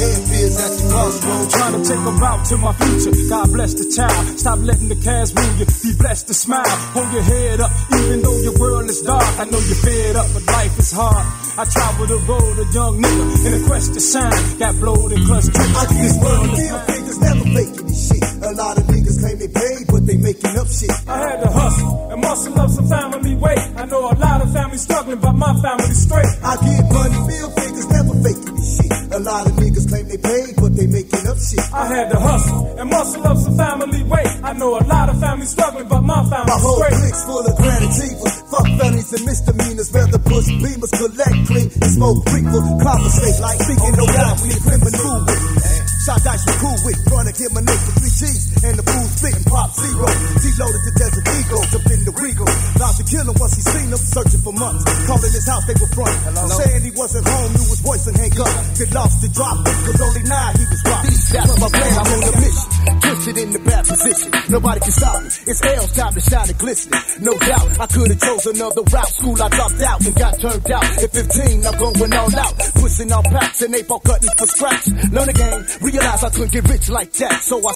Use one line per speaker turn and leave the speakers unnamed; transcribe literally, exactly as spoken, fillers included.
head fears at the crossroads.
Trying to take a route to my future. God bless the child. Stop letting the cash move you. Be blessed to smile. Hold your head up, even though your world is dark. I know you're fed up, but life is hard. I travel the road, a young nigga in a quest to shine. Got blowed and clutched.
I this world real niggas never faking this shit. A lot of niggas claim they paid, but they making up shit.
I had to hustle and muscle up some family weight. I know a lot of families struggling, but my family's straight.
I get money, real niggas never faking this shit. A lot of niggas claim they paid, but they making up shit.
I had to hustle and muscle up some family weight. I know a lot of families struggling, but my family's
my whole
straight.
clique's full of granite jeepers. Fuck felonies and misdemeanors, rather push beamers, collect clean, and smoke reefer. Compensate like speaking no doubt, we criminal with. Shot dice we cool with, trying to get my nigga for three G's, and the fool spitting pop zero. T-loaded the desert eagles up in the regal. Vowed to kill him once he seen him, searching for months. Calling his house, they were front. Saying he wasn't home, knew his voice and hang up. Get lost and drop him, cause only nine he was robbing. That's my plan, I'm on a mission. Twisted in the bad position, nobody can stop me. It's L's time to shine and glistening. No doubt, I could've chosen another route. School I dropped out and got turned out. At fifteen, I'm going all out. Pushing out packs and they ball cutting for scraps. Learn the game, realize I couldn't get rich like that, so I